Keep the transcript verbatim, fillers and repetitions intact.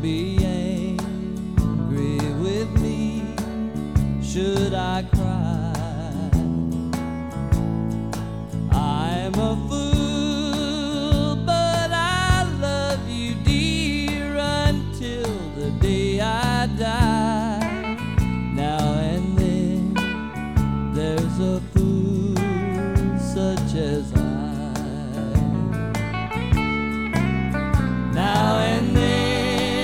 be angry with me should I cry. I'm a fool, but I love you, dear, until the day I die. Now and then there's a fool such as I.